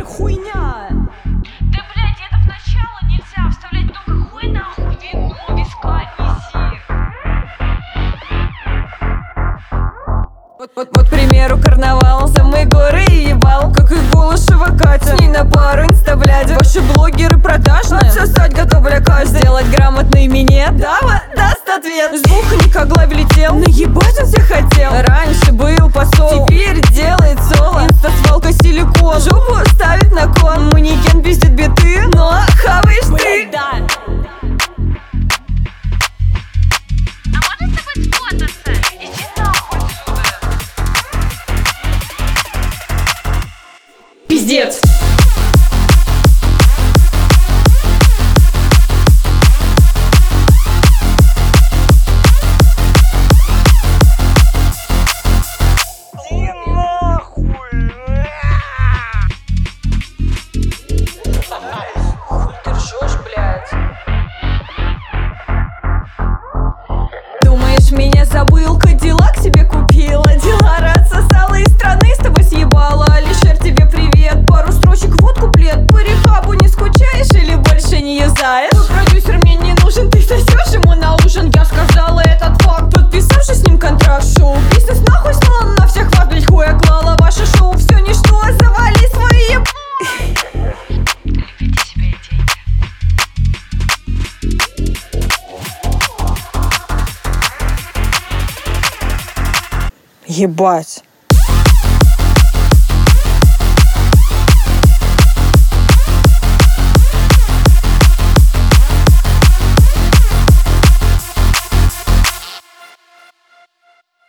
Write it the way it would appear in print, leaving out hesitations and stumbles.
хуйня. Да, блядь, это в начало нельзя вставлять много хуй нахуй, вино, виска неси. Вот, к примеру, карнавал, самые горы и ебал, как и Голышева Катя. С ней на пару инстаблядь. Ваши блогеры продажные, отсосать готовы каждый. Сделать грамотный минет, дава даст ответ. С бухани как главь летел, наебать он всех хотел. Раньше был посол, теперь делает соло. Инста-свалка силикон, жопу ставит на кон. Манекен пиздит биты, но хаваешь ты. Да. А можно с тобой сфотаться? Иди нахуй отсюда. Пиздец. Думаешь, меня забыл, Кадиллак себе купила, Дилара отсосала из страны, с тобой съебала. Алишер, тебе привет, пару строчек, вот куплет. По рехабу не скучаешь или больше не юзаешь? Твой продюсер мне не нужен, ты сосешь ему на ужин. Я сказала этот факт, подписавшись с ним контракт. Шоу бизнес нахуй слала, на всех вас, блять, хуя клала. Ваше шоу все ничто, завали свои. Любите себя и деньги. Ебать.